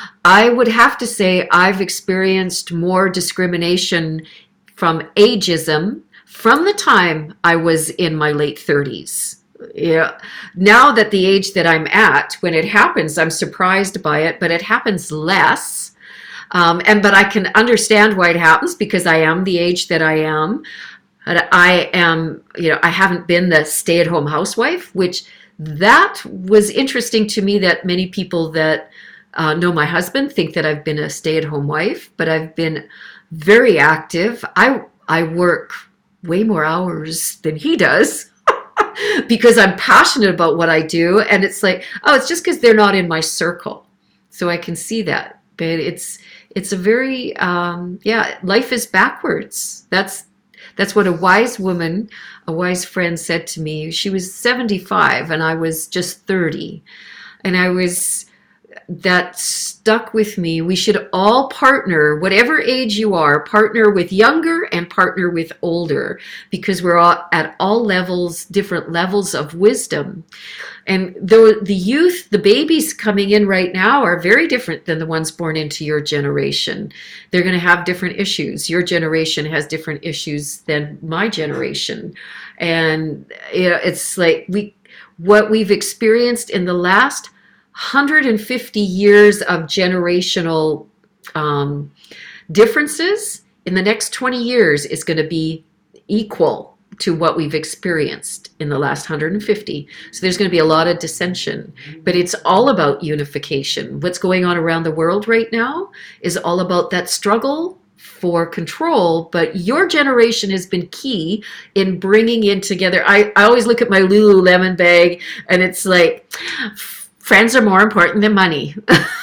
I would have to say I've experienced more discrimination from ageism from the time I was in my late thirties. Yeah. Now that the age that I'm at, when it happens, I'm surprised by it, but it happens less. Um, and but I can understand why it happens, because I am the age that I am. And I am, you know, I haven't been the stay-at-home housewife, which that was interesting to me, that many people that uh, know my husband think that I've been a stay-at-home wife, but I've been very active. I I work way more hours than he does because I'm passionate about what I do. And it's like, oh, it's just because they're not in my circle. So I can see that. But it's it's a very um, yeah, life is backwards. That's that's what a wise woman, a wise friend said to me. She was seventy-five and I was just thirty. And I was, that stuck with me. We should all partner, whatever age you are, partner with younger and partner with older, because we're all at all levels, different levels of wisdom. And though the youth, the babies coming in right now are very different than the ones born into your generation. They're going to have different issues. Your generation has different issues than my generation. And you know, it's like we, what we've experienced in the last hundred fifty years of generational um, differences in the next twenty years is going to be equal to what we've experienced in the last one hundred fifty. So there's going to be a lot of dissension, but it's all about unification. What's going on around the world right now is all about that struggle for control, but your generation has been key in bringing in together. I, I always look at my Lululemon bag and it's like, friends are more important than money.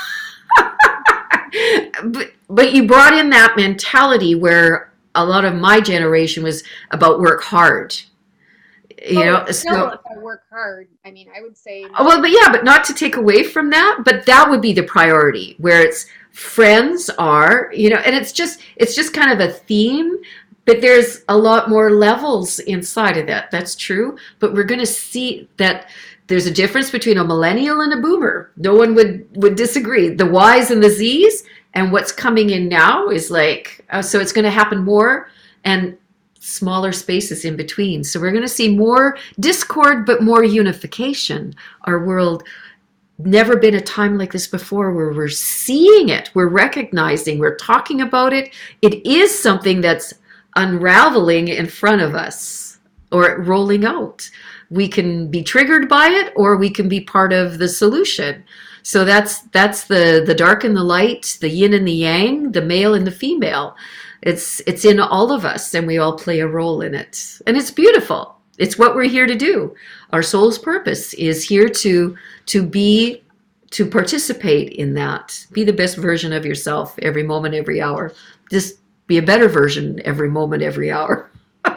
but, but you brought in that mentality where a lot of my generation was about work hard. You oh, know, still, so if I work hard, I mean, I would say. oh, well, but yeah, but not to take away from that, but that would be the priority where it's friends are, you know, and it's just it's just kind of a theme, but there's a lot more levels inside of that. That's true, but we're going to see that there's a difference between a millennial and a boomer. No one would would disagree. The Y's and the Z's, and what's coming in now is like, uh, so it's going to happen more and smaller spaces in between. So we're going to see more discord, but more unification. Our world, never been a time like this before where we're seeing it, we're recognizing, we're talking about it. It is something that's unraveling in front of us or rolling out. We can be triggered by it or we can be part of the solution. So that's that's the the dark and the light, the yin and the yang, the male and the female. It's it's in all of us and we all play a role in it. And it's beautiful. It's what we're here to do. Our soul's purpose is here to to be to participate in that. Be the best version of yourself every moment, every hour. Just be a better version every moment, every hour.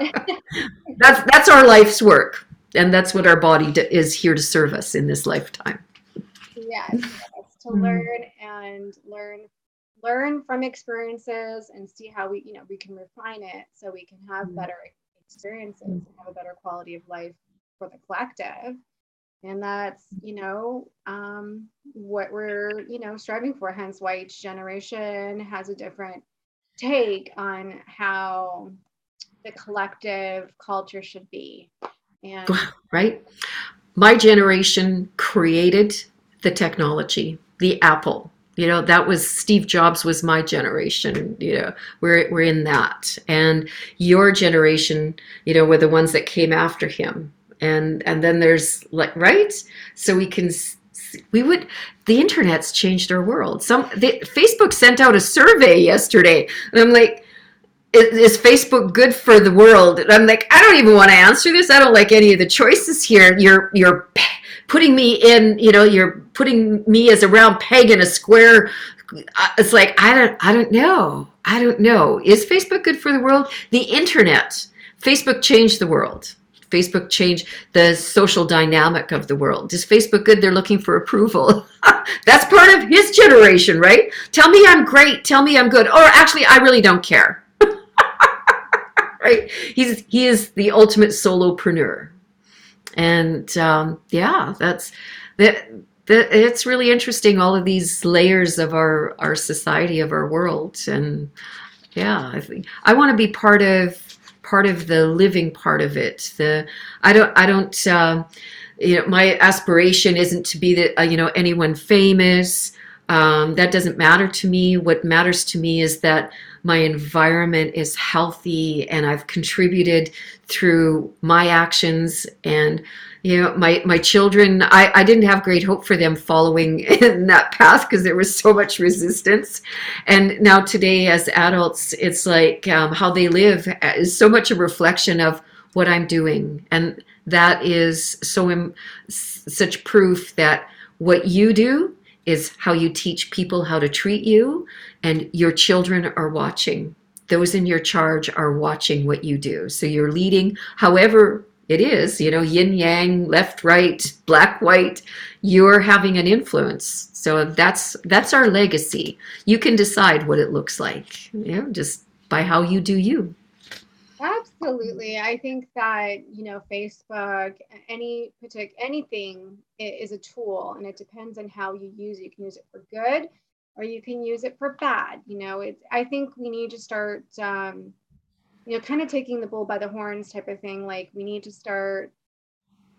that's that's our life's work, and that's what our body is here to serve us in this lifetime. Yes, yes, to learn and learn learn from experiences and see how we, you know, we can refine it so we can have better experiences and have a better quality of life for the collective. And that's, you know, um, what we're, you know, striving for. Hence why each generation has a different take on how the collective culture should be. And right. My generation created the technology, the Apple. You know, that was Steve Jobs was my generation. You know, we're we're in that, and your generation, you know, were the ones that came after him, and and then there's like right. So we can we would the internet's changed our world. Some the, Facebook sent out a survey yesterday, and I'm like, is Facebook good for the world? And I'm like, I don't even want to answer this. I don't like any of the choices here. You're you're putting me in, you know, you're putting me as a round peg in a square. It's like, I don't, I don't know. I don't know. Is Facebook good for the world? The internet, Facebook changed the world. Facebook changed the social dynamic of the world. Is Facebook good? They're looking for approval. That's part of his generation, right? Tell me I'm great. Tell me I'm good. Or actually, I really don't care. Right? He's, he is the ultimate solopreneur. And um, yeah, that's that. It's really interesting. All of these layers of our our society, of our world, and yeah, I think I want to be part of part of the living part of it. The I don't I don't uh, you know, my aspiration isn't to be the uh, you know, anyone famous. Um, that doesn't matter to me. What matters to me is that my environment is healthy and I've contributed through my actions. And, you know, my, my children, I, I didn't have great hope for them following in that path because there was so much resistance. And now today as adults, it's like um, how they live is so much a reflection of what I'm doing. And that is so Im- such proof that what you do is how you teach people how to treat you, and your children are watching. Those in your charge are watching what you do. So you're leading however it is, you know, yin yang, left, right, black, white, you're having an influence. So that's that's our legacy. You can decide what it looks like, you know, just by how you do you. absolutely. I think that, you know, Facebook, any particular anything is a tool, and it depends on how you use it. You can use it for good or you can use it for bad. You know, it's I think we need to start um, you know, kind of taking the bull by the horns type of thing. Like we need to start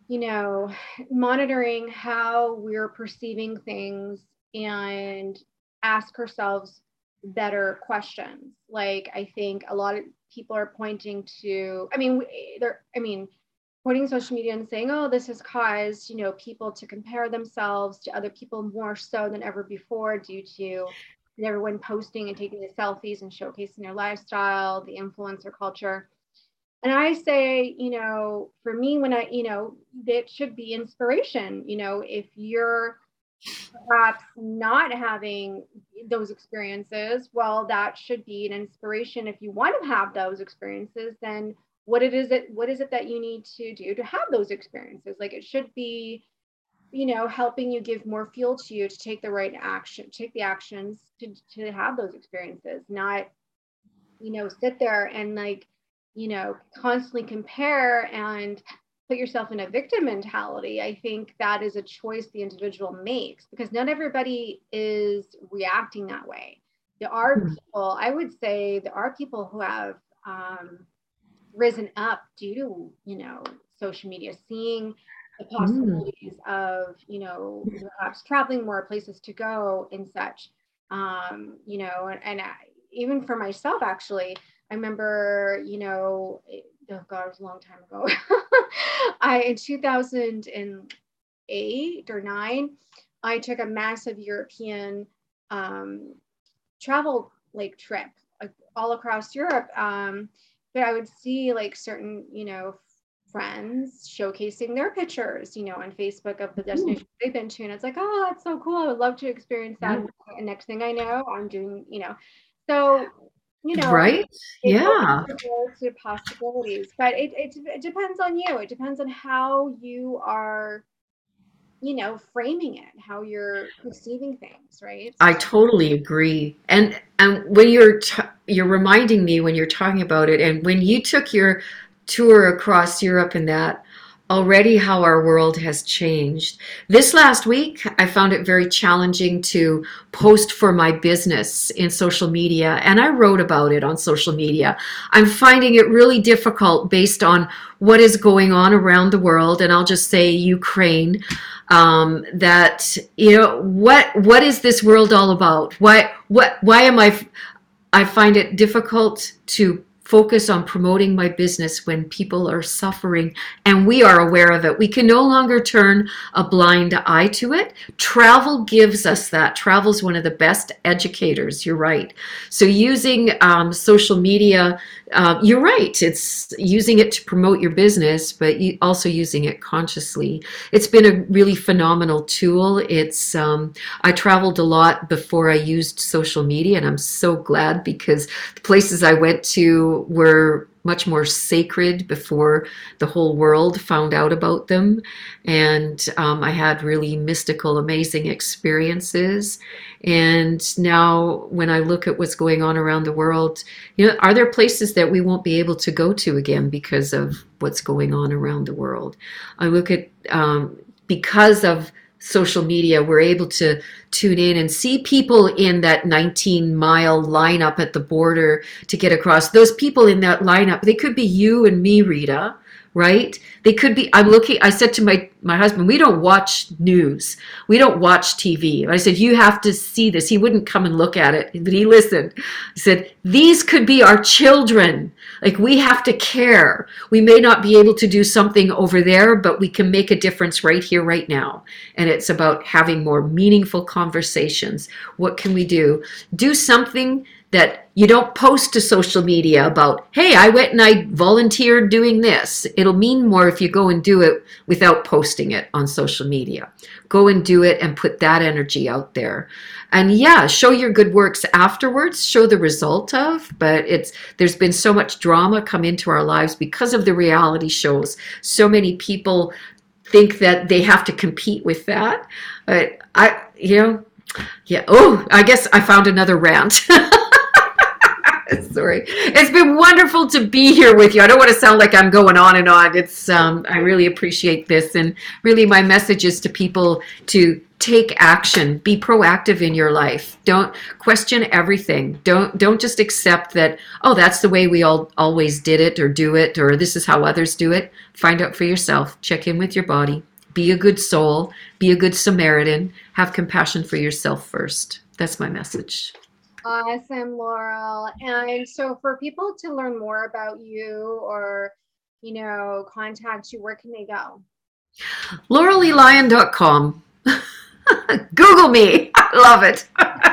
you know, monitoring how we're perceiving things and ask ourselves better questions. Like, I think a lot of people are pointing to, I mean, they're, I mean, pointing to social media and saying, oh, this has caused, you know, people to compare themselves to other people more so than ever before due to everyone posting and taking the selfies and showcasing their lifestyle, the influencer culture. And I say, you know, for me, when I, you know, that should be inspiration. You know, if you're perhaps not having those experiences, well, that should be an inspiration. If you want to have those experiences, then what it is it what is it that you need to do to have those experiences? Like, it should be, you know, helping you, give more fuel to you to take the right action, take the actions to to have those experiences, not, you know, sit there and, like, you know, constantly compare and put yourself in a victim mentality. I think that is a choice the individual makes, because not everybody is reacting that way. There are people, I would say, there are people who have um, risen up due to, you know, social media, seeing the Mm. possibilities of, you know, perhaps traveling more, places to go and such. Um, you know, and, and I, even for myself, actually, I remember, you know, it, oh God, it was a long time ago. I, in two thousand eight or nine, I took a massive European um, travel like trip, like, all across Europe. Um, but I would see, like, certain, you know, friends showcasing their pictures, you know, on Facebook of the Mm. destination they've been to. And it's like, oh, that's so cool. I would love to experience that. Yeah. And next thing I know, I'm doing, you know, so, you know, Right? it opens Yeah. the door to possibilities, but it, it, it depends on you. It depends on how you are, you know, framing it, how you're perceiving things, right? I totally agree. And and when you're t you're reminding me when you're talking about it, and when you took your tour across Europe and that, already how our world has changed. This last week, I found it very challenging to post for my business in social media, and I wrote about it on social media. I'm finding it really difficult based on what is going on around the world, and I'll just say Ukraine. Um, that, you know, what what is this world all about? Why what why am I I find it difficult to focus on promoting my business when people are suffering and we are aware of it. We can no longer turn a blind eye to it. Travel gives us that. Travel is one of the best educators. You're right. So using um, social media, uh, you're right. It's using it to promote your business, but you also using it consciously. It's been a really phenomenal tool. It's um, I traveled a lot before I used social media, and I'm so glad because the places I went to were much more sacred before the whole world found out about them. And um, I had really mystical, amazing experiences. And now, when I look at what's going on around the world, you know, are there places that we won't be able to go to again because of what's going on around the world? I look at um, because of social media, we're able to tune in and see people in that nineteen mile lineup at the border to get across. Those people in that lineup, they could be you and me, Rita, right? They could be, I'm looking, I said to my, my husband, we don't watch news. We don't watch T V. I said, you have to see this. He wouldn't come and look at it, but he listened. He said, these could be our children. Like, we have to care. We may not be able to do something over there, but we can make a difference right here, right now. And it's about having more meaningful conversations. What can we do? Do something that you don't post to social media about, hey, I went and I volunteered doing this. It'll mean more if you go and do it without posting it on social media. Go and do it and put that energy out there. And yeah, show your good works afterwards, show the result of, but it's there's been so much drama come into our lives because of the reality shows. So many people think that they have to compete with that. But I, you know, yeah, oh, I guess I found another rant. Sorry. It's been wonderful to be here with you. I don't want to sound like I'm going on and on. It's um, I really appreciate this, and really my message is to people to take action, be proactive in your life. Don't question everything. Don't don't just accept that, oh, that's the way we all always did it or do it, or this is how others do it. Find out for yourself. Check in with your body. Be a good soul. Be a good Samaritan. Have compassion for yourself first. That's my message. Awesome, Laurel. And so for people to learn more about you or, you know, contact you, where can they go? Laurel E Lyon dot com. Google me. I love it.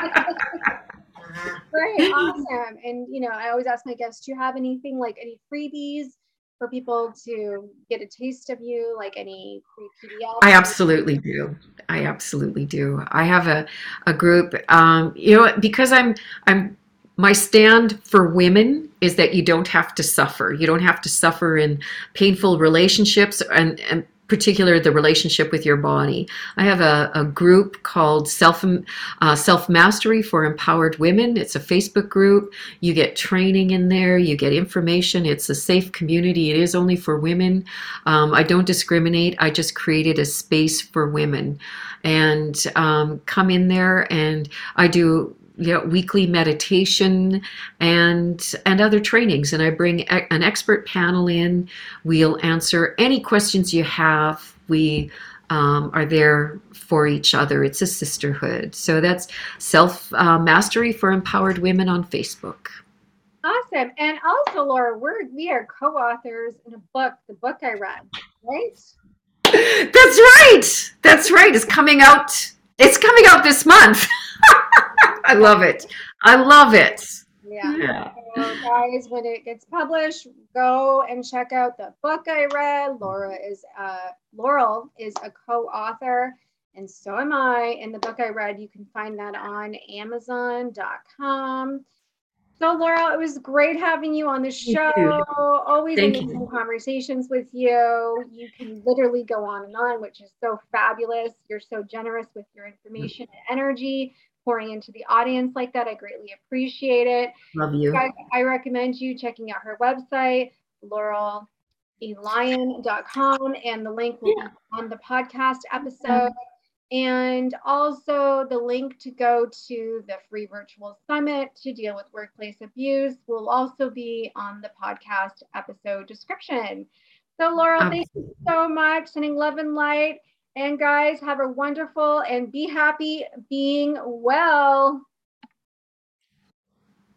Great, awesome. And, you know, I always ask my guests, do you have anything like any freebies for people to get a taste of you, like any free P D Fs? I absolutely do. I absolutely do. I have a, a group, um, you know, because I'm, I'm, my stand for women is that you don't have to suffer. You don't have to suffer in painful relationships, and, and particular the relationship with your body. I have a, a group called Self uh, Self Mastery for Empowered Women. It's a Facebook group. You get training in there. You get information. It's a safe community. It is only for women. Um, I don't discriminate. I just created a space for women, and um, come in there, and I do, you know, weekly meditation and and other trainings, and I bring a, an expert panel in. We'll answer any questions you have. We um, are there for each other. It's a sisterhood. So that's Self uh, Mastery for Empowered Women on Facebook. Awesome. And also, Laura, we're we are co-authors in a book, the book I read, right? That's right. That's right. It's coming out. It's coming out this month. I love it. I love it. Yeah. Yeah. So guys, when it gets published, go and check out the book I read. Laura is uh, Laurel is a co-author, and so am I. In the book I read, you can find that on Amazon dot com. So Laurel, it was great having you on the show. Always Thank amazing you. conversations with you. You can literally go on and on, which is so fabulous. You're so generous with your information and energy, pouring into the audience like that. I greatly appreciate it. Love you. Guys, I recommend you checking out her website, Laurel E Lyon dot com, and the link will Yeah. be on the podcast episode. And also the link to go to the free virtual summit to deal with workplace abuse will also be on the podcast episode description. So Laurel, thank you so much. Sending love and light. And guys, have a wonderful and be happy being well.